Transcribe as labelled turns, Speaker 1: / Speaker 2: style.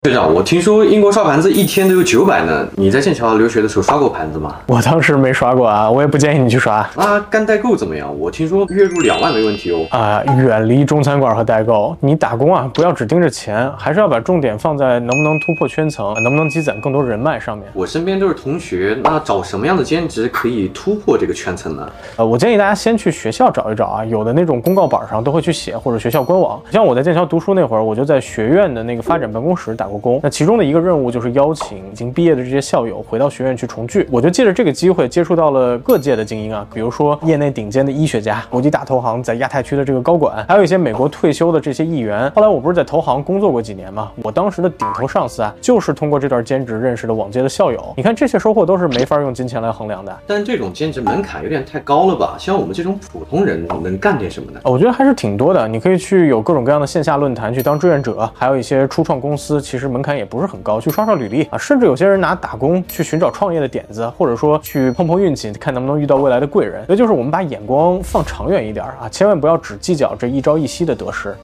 Speaker 1: 队长，我听说英国刷盘子一天都有900呢。你在剑桥留学的时候刷过盘子吗？
Speaker 2: 我当时没刷过啊，我也不建议你去刷。
Speaker 1: 干代购怎么样？我听说月入2万没问题哦。
Speaker 2: 远离中餐馆和代购，你打工啊，不要只盯着钱，还是要把重点放在能不能突破圈层，能不能积攒更多人脉上面。
Speaker 1: 我身边都是同学，那找什么样的兼职可以突破这个圈层呢？
Speaker 2: 我建议大家先去学校找一找啊，有的那种公告板上都会去写，或者学校官网。像我在剑桥读书那会儿，我就在学院的那个发展办公室打过工。那其中的一个任务就是邀请已经毕业的这些校友回到学院去重聚。我就借着这个机会接触到了各界的精英啊，比如说业内顶尖的医学家、国际大投行在亚太区的这个高管，还有一些美国退休的这些议员。后来我不是在投行工作过几年吗？我当时的顶头上司啊，就是通过这段兼职认识的往届的校友。你看这些收获都是没法用金钱来衡量的。
Speaker 1: 但这种兼职门槛有点太高了吧？像我们这种普通人能干点什么呢？
Speaker 2: 我觉得还是挺多的。你可以去有各种各样的线下论坛去当志愿者，还有一些初创公司，其实门槛也不是很高，去刷刷履历啊，甚至有些人拿打工去寻找创业的点子，或者说去碰碰运气，看能不能遇到未来的贵人。也就是我们把眼光放长远一点啊，千万不要只计较这一朝一夕的得失。